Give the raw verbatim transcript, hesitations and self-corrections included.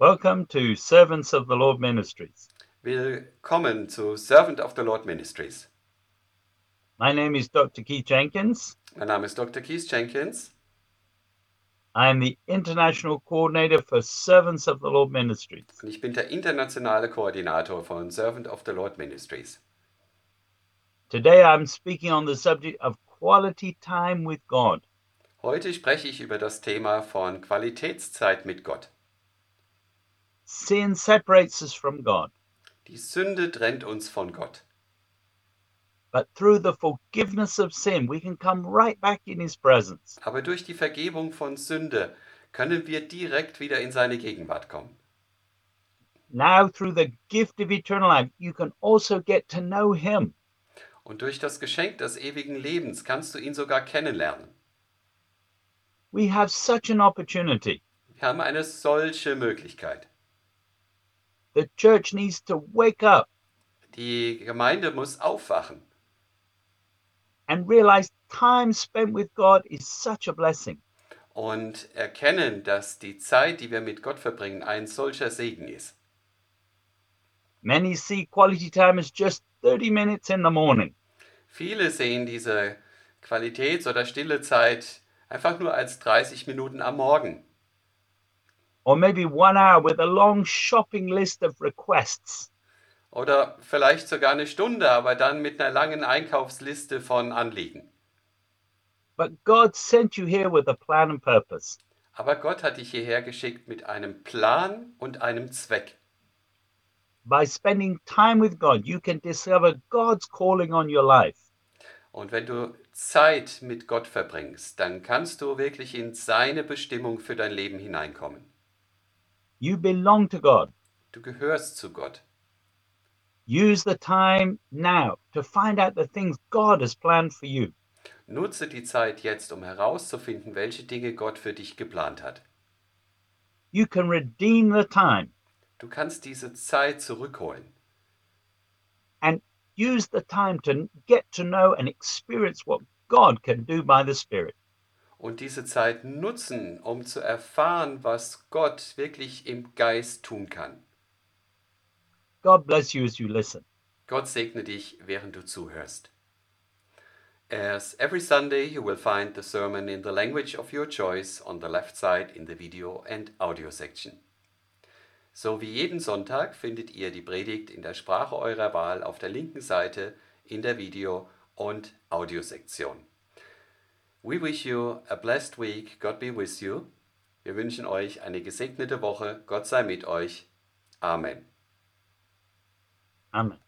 Welcome to Servants of the Lord Ministries. Willkommen zu Servant of the Lord Ministries. My name is Doctor Keith Jenkins. Mein Name ist Doktor Keith Jenkins. I am the International Coordinator for Servants of the Lord Ministries. Und ich bin der internationale Koordinator von Servant of the Lord Ministries. Today I'm speaking on the subject of quality time with God. Heute spreche ich über das Thema von Qualitätszeit mit Gott. Sin separates us from God, Die Sünde trennt uns von Gott. but through the forgiveness of sin, we can come right back in His presence. Aber durch die Vergebung von Sünde können wir direkt wieder in seine Gegenwart kommen. Now, through the gift of eternal life, you can also get to know Him. Und durch das Geschenk des ewigen Lebens kannst du ihn sogar kennenlernen. We have such an opportunity. Wir haben eine solche Möglichkeit. The church needs to wake up Die Gemeinde muss aufwachen and realize time spent with God is such a blessing. und erkennen, dass die Zeit, die wir mit Gott verbringen, ein solcher Segen ist. Many see quality time as just thirty minutes in the morning, Viele sehen diese Qualitäts- oder stille Zeit einfach nur als dreißig Minuten am Morgen or maybe one hour with a long shopping list of requests. oder vielleicht sogar eine Stunde, aber dann mit einer langen Einkaufsliste von Anliegen. But God sent you here with a plan and purpose. Aber Gott hat dich hierher geschickt mit einem Plan und einem Zweck. By spending time with God, you can discover God's calling on your life. Und wenn du Zeit mit Gott verbringst, dann kannst du wirklich in seine Bestimmung für dein Leben hineinkommen. You belong to God. Du gehörst zu Gott. Use the time now to find out the things God has planned for you. Nutze die Zeit jetzt, um herauszufinden, welche Dinge Gott für dich geplant hat. You can redeem the time Du kannst diese Zeit zurückholen and use the time to get to know and experience what God can do by the Spirit. und diese Zeit nutzen, um zu erfahren, was Gott wirklich im Geist tun kann. God bless you as you listen. Gott segne dich, während du zuhörst. As every Sunday, you will find the sermon in the language of your choice on the left side in the video and audio section. So wie jeden Sonntag findet ihr die Predigt in der Sprache eurer Wahl auf der linken Seite in der Video- und Audiosektion. We wish you a blessed week. God be with you. Wir wünschen euch eine gesegnete Woche. Gott sei mit euch. Amen. Amen.